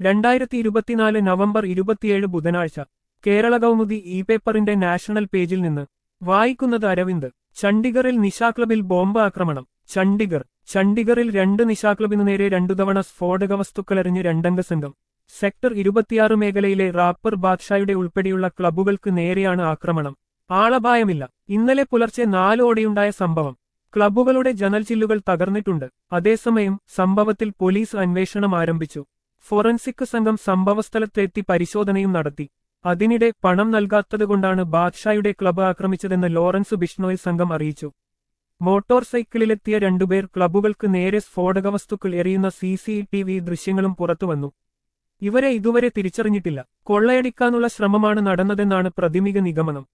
2024 November 27 ബുധനാഴ്ച Kerala Kaumudi e പേപ്പറിന്റെ national പേജിൽ നിന്ന് വായിക്കുന്നത് അരവിന്ദ്. ചണ്ഡിഗറിൽ നിശാക്ലബിൽ ബോംബ് ആക്രമണം. ചണ്ഡിഗറിൽ രണ്ട് നിശാക്ലബിനു നേരെ രണ്ടുതവണ സ്ഫോടക വസ്തുക്കളെറിഞ്ഞ് രണ്ടംഗ സംഘം. സെക്ടർ 26 മേഖലയിലെ റാപ്പർ ബാദ്ഷായുടെ ഉൾപ്പെടെയുള്ള ക്ലബ്ബുകൾക്ക് നേരെയാണ് ആക്രമണം. ആളപായമില്ല. ഇന്നലെ പുലർച്ചെ 4 ഓടെയുണ്ടായ സംഭവം. ക്ലബ്ബുകളുടെ ജനൽച്ചില്ലുകൾ തകർന്നിട്ടുണ്ട്. അതേസമയം സംഭവത്തിൽ പോലീസ് അന്വേഷണം ആരംഭിച്ചു. ഫോറൻസിക് സംഘം സംഭവസ്ഥലത്തെത്തി പരിശോധനയും നടത്തി. അതിനിടെ പണം നൽകാത്തതുകൊണ്ടാണ് ബാദ്ഷായുടെ ക്ലബ്ബ് ആക്രമിച്ചതെന്ന് ലോറൻസ് ബിഷ്ണോയ് സംഘം അറിയിച്ചു. മോട്ടോർ സൈക്കിളിലെത്തിയ രണ്ടുപേർ ക്ലബ്ബുകൾക്ക് നേരെ സ്ഫോടക വസ്തുക്കൾ എറിയുന്ന CCTV ദൃശ്യങ്ങളും പുറത്തുവന്നു. ഇവരെ ഇതുവരെ തിരിച്ചറിഞ്ഞിട്ടില്ല. കൊള്ളയടിക്കാനുള്ള ശ്രമമാണ് നടന്നതെന്നാണ് പ്രാഥമിക നിഗമനം.